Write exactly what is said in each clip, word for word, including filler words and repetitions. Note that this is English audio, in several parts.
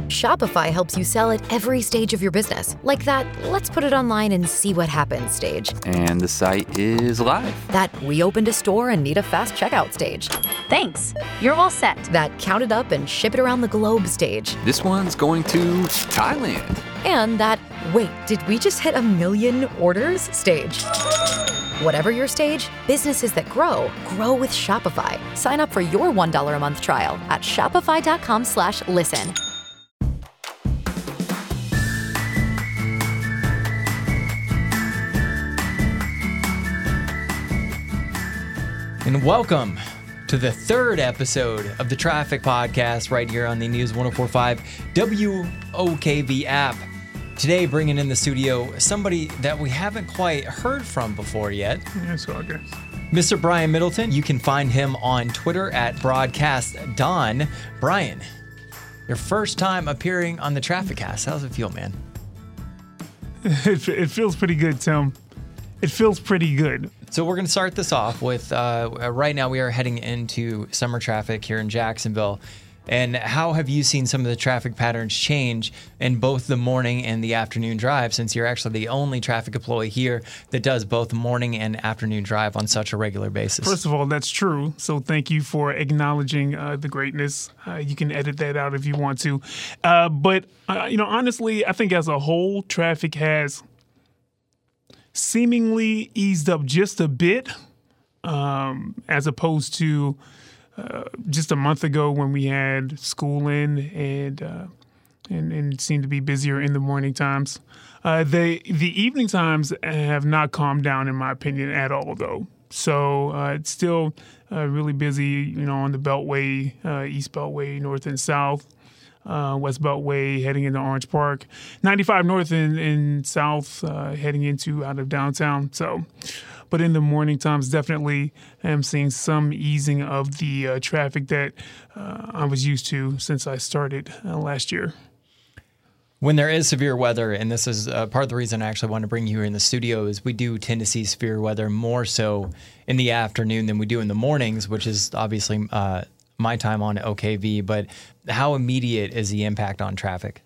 Shopify helps you sell at every stage of your business. Like that, let's put it online and see what happens stage. And the site is live. That we opened a store and need a fast checkout stage. Thanks. You're all set. That count it up and ship it around the globe stage. This one's going to Thailand. And that, wait, did we just hit a million orders stage? Whatever your stage, businesses that grow, grow with Shopify. Sign up for your one dollar a month trial at shopify.com slash listen. And welcome to the third episode of the Traffic Podcast right here on the News one oh four point five W O K V app. Today, bringing in the studio somebody that we haven't quite heard from before yet. Yes, I guess. Mister Brian Middleton. You can find him on Twitter at BroadcastDon. Brian, your first time appearing on the Traffic Cast. How does it feel, man? It, it feels pretty good, Tim. It feels pretty good. So we're going to start this off with, uh, right now we are heading into summer traffic here in Jacksonville. And how have you seen some of the traffic patterns change in both the morning and the afternoon drive, since you're actually the only traffic employee here that does both morning and afternoon drive on such a regular basis? First of all, that's true. So thank you for acknowledging uh, the greatness. Uh, you can edit that out if you want to. Uh, but, uh, you know, honestly, I think as a whole, traffic has seemingly eased up just a bit, um, as opposed to uh, just a month ago when we had school in and uh, and and it seemed to be busier in the morning times. Uh, the the evening times have not calmed down, in my opinion, at all, though. So uh, it's still uh, really busy, you know, on the Beltway, uh, East Beltway, North and South. Uh, West Beltway heading into Orange Park, ninety-five North and, and South uh, heading into out of downtown. So, but in the morning times, definitely am seeing some easing of the uh, traffic that uh, I was used to since I started uh, last year. When there is severe weather, and this is uh, part of the reason I actually want to bring you here in the studio, is we do tend to see severe weather more so in the afternoon than we do in the mornings, which is obviously uh, my time on O K V. But how immediate is the impact on traffic?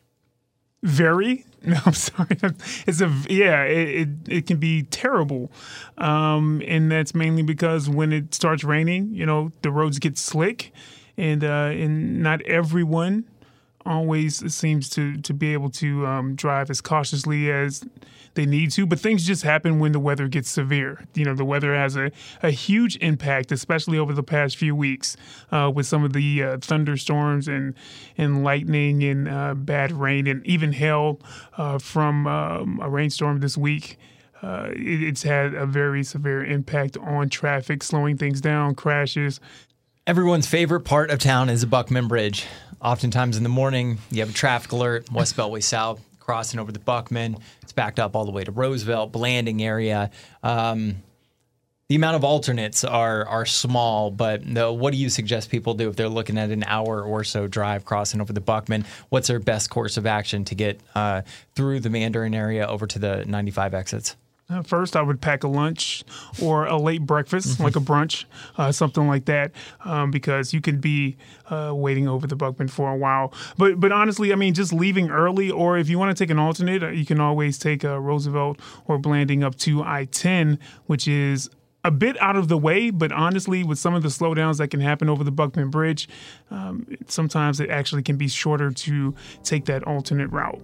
Very. No, I'm sorry. It's a yeah. It it, it can be terrible, um, and that's mainly because when it starts raining, you know, the roads get slick, and uh, and not everyone always seems to to be able to um, drive as cautiously as they need to. But things just happen when the weather gets severe. You know, the weather has a, a huge impact, especially over the past few weeks uh, with some of the uh, thunderstorms and, and lightning and uh, bad rain and even hail uh, from um, a rainstorm this week. Uh, it, it's had a very severe impact on traffic, slowing things down, crashes. Everyone's favorite part of town is the Buckman Bridge. Oftentimes in the morning, you have a traffic alert, West Beltway South, crossing over the Buckman. It's backed up all the way to Roosevelt, Blanding area. Um, the amount of alternates are are small, but the, what do you suggest people do if they're looking at an hour or so drive crossing over the Buckman? What's their best course of action to get uh, through the Mandarin area over to the ninety-five exits? Uh, first, I would pack a lunch or a late breakfast, like a brunch, uh, something like that, um, because you can be uh, waiting over the Buckman for a while. But but honestly, I mean, just leaving early, or if you want to take an alternate, uh, you can always take uh, Roosevelt or Blanding up to I ten, which is a bit out of the way, but honestly, with some of the slowdowns that can happen over the Buckman Bridge, um, sometimes it actually can be shorter to take that alternate route.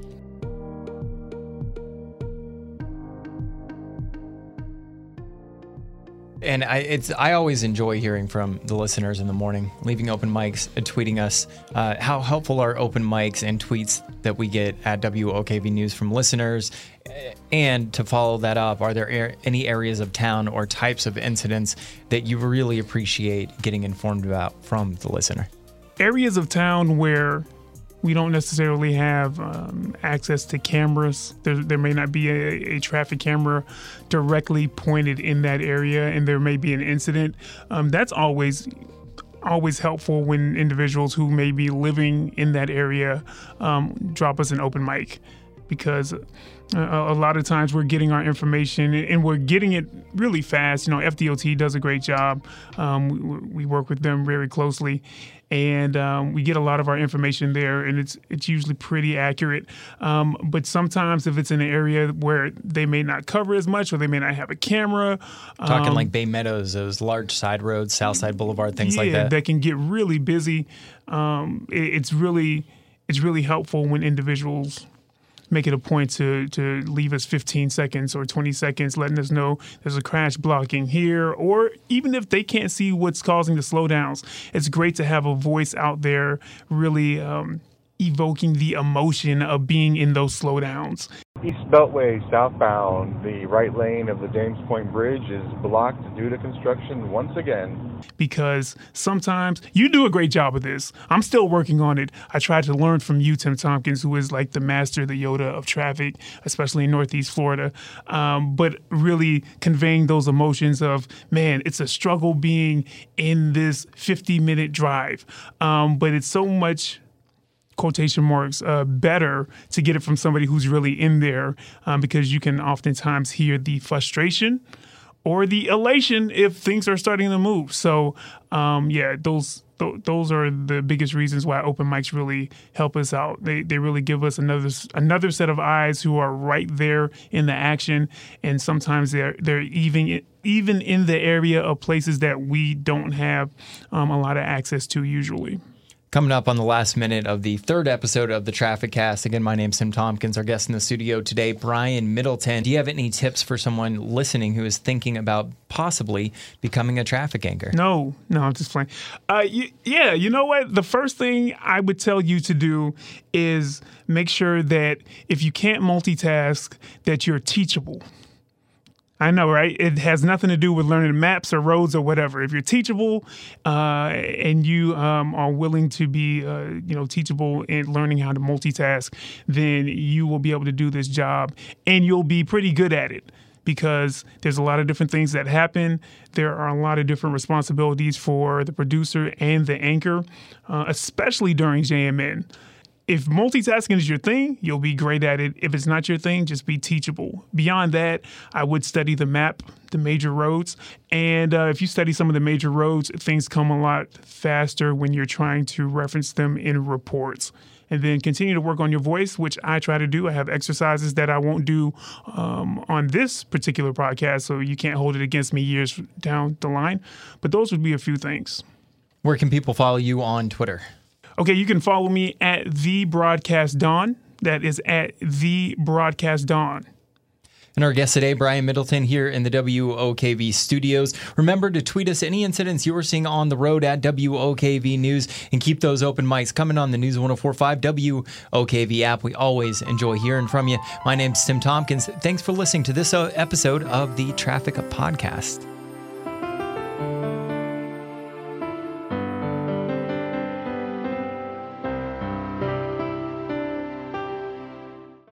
And I, it's I always enjoy hearing from the listeners in the morning, leaving open mics, uh, tweeting us. Uh, how helpful are open mics and tweets that we get at W O K V News from listeners? And to follow that up, are there er- any areas of town or types of incidents that you really appreciate getting informed about from the listener? Areas of town where we don't necessarily have um, access to cameras. There, there may not be a, a traffic camera directly pointed in that area, and there may be an incident. Um, that's always always helpful when individuals who may be living in that area um, drop us an open mic, because a, a lot of times we're getting our information and we're getting it really fast. You know, F D O T does a great job. Um, we, we work with them very closely. and um, we get a lot of our information there, and it's it's usually pretty accurate. Um, but sometimes if it's in an area where they may not cover as much, or they may not have a camera, Talking um, like Bay Meadows, those large side roads, Southside Boulevard, things yeah, like that. that can get really busy. Um, it, it's really it's really helpful when individuals make it a point to to leave us fifteen seconds or twenty seconds, letting us know there's a crash blocking here, or even if they can't see what's causing the slowdowns, it's great to have a voice out there really um, evoking the emotion of being in those slowdowns. East Beltway southbound, the right lane of the James Point Bridge is blocked due to construction once again. Because sometimes you do a great job of this. I'm still working on it. I try to learn from you, Tim Tompkins, who is like the master, the Yoda of traffic, especially in Northeast Florida. Um, but really conveying those emotions of, man, it's a struggle being in this fifty minute drive. Um, but it's so much quotation marks, uh, better to get it from somebody who's really in there, um, because you can oftentimes hear the frustration or the elation if things are starting to move. So, um, yeah, those th- those are the biggest reasons why open mics really help us out. They they really give us another another set of eyes who are right there in the action, and sometimes they're they're even even in the area of places that we don't have um, a lot of access to usually. Coming up on the last minute of the third episode of the Traffic Cast. Again, my name's Tim Tompkins. Our guest in the studio today, Brian Middleton. Do you have any tips for someone listening who is thinking about possibly becoming a traffic anchor? No, no, I'm just playing. Uh, y- yeah, you know what? The first thing I would tell you to do is make sure that if you can't multitask, that you're teachable. I know, right? It has nothing to do with learning maps or roads or whatever. If you're teachable uh, and you um, are willing to be, uh, you know, teachable in learning how to multitask, then you will be able to do this job, and you'll be pretty good at it, because there's a lot of different things that happen. There are a lot of different responsibilities for the producer and the anchor, uh, especially during J M N. If multitasking is your thing, you'll be great at it. If it's not your thing, just be teachable. Beyond that, I would study the map, the major roads. And uh, if you study some of the major roads, things come a lot faster when you're trying to reference them in reports. And then continue to work on your voice, which I try to do. I have exercises that I won't do um, on this particular podcast, so you can't hold it against me years down the line. But those would be a few things. Where can people follow you on Twitter? Okay, you can follow me at The Broadcast Dawn. That is at The Broadcast Dawn. And our guest today, Brian Middleton, here in the W O K V studios. Remember to tweet us any incidents you're seeing on the road at W O K V News, and keep those open mics coming on the News one oh four point five W O K V app. We always enjoy hearing from you. My name's Tim Tompkins. Thanks for listening to this episode of the Traffic Podcast.